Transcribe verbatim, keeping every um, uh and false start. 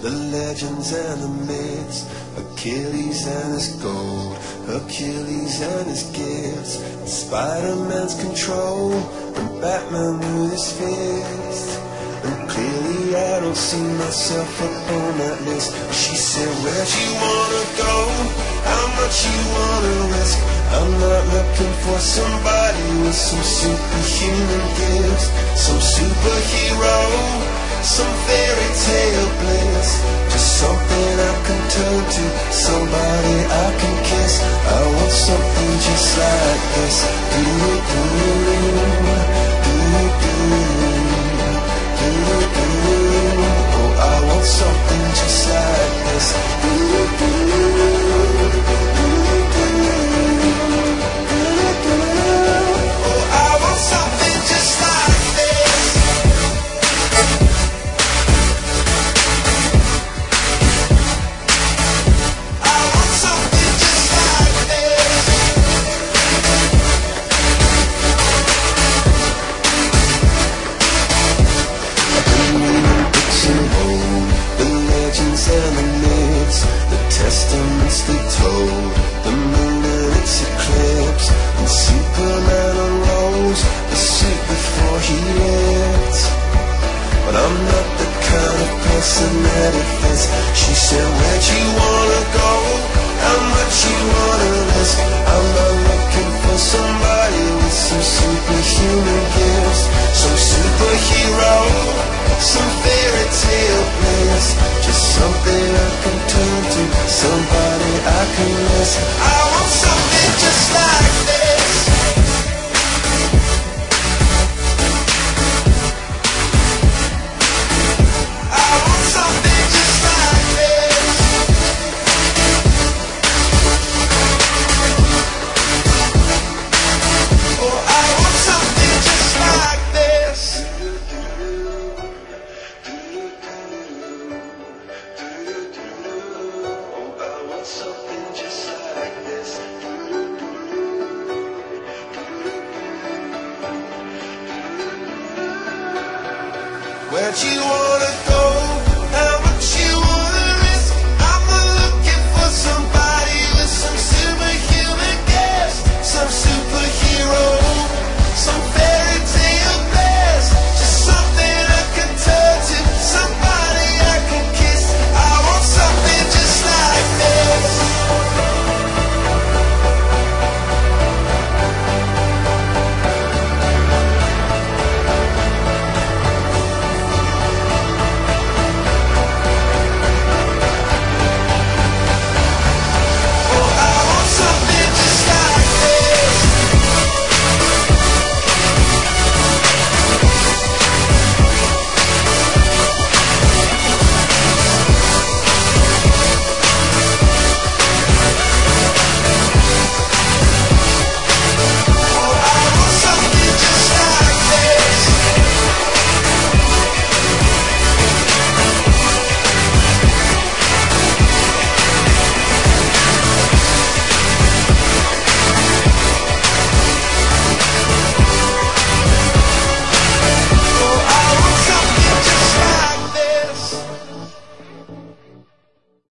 the legends and the myths, Achilles and his gold, Hercules and his gifts, Spider-Man's control, and Batman with his fist. And clearly I don't see myself up on that list. She said, where'd you wanna go? How much you wanna risk? I'm not looking for somebody with some superhuman gifts, some superhero, some fairy tale bliss. Just something I can turn to, somebody I can kiss. I want something just like this. Do do do do do. Oh, I want something just like this. Do do do. And the myths, the testaments they told, the moon and its eclipse, and Superman unrolls the suit before he lived. But I'm not the kind of person that it fits. She said, where'd you wanna go? How much you wanna risk? I'm not looking for somebody with some superhuman gifts, some superhero, some fairy tale bliss. Just something I can turn to, somebody I can miss. I want something just like this. I want something just like this. Oh, I want something just like this. Something just like this. Where'd you wanna